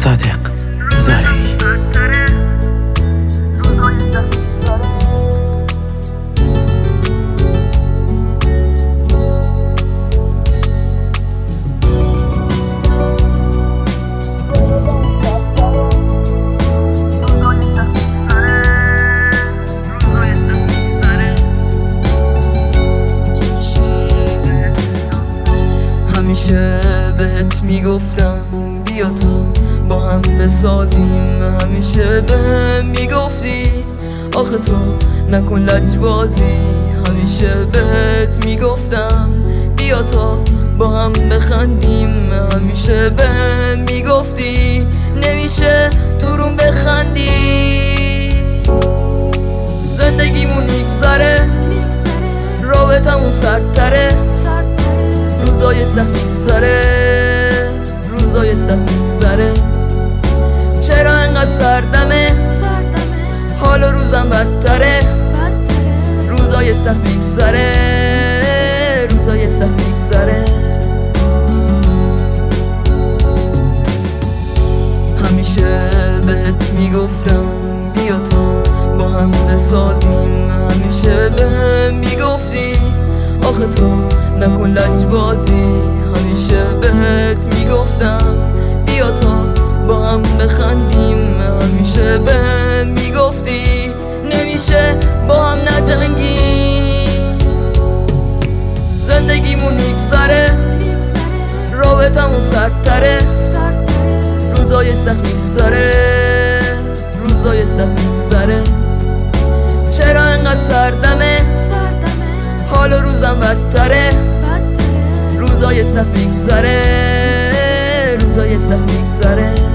صادق زارعی. همیشه بهت میگفتم بیا تا با هم بسازیم، همیشه بهم میگفتی آخه تو نکن لجبازی، همیشه بهت میگفتم بیا تا با هم بخندیم، همیشه بهم میگفتی نمیشه تو روم بخندی. زندگیمون میگذره، رابطمون سردتره، روزای سخت میگذره، روزای سخت میگذره. چرا انقدر سردمه، حال و روزم بدتره، روزای سخت میگذره، روزای سخت میگذره. همیشه بهت میگفتم بیا تا با هم بسازیم، همیشه بهم میگفتی آخه تو نکن لجبازی، همیشه بهت میگفتم بیا تا با هم بخندیم، همیشه بهم میگفتی نمیشه با هم نجنگیم. زندگیمون میگذره، رابطمون سردتره، روزای سخت میگذره، روزای سخت میگذره. چرا انقدر سردمه، حال و روزم بدتره، روزای سخت میگذره، روزای سخت میگذره.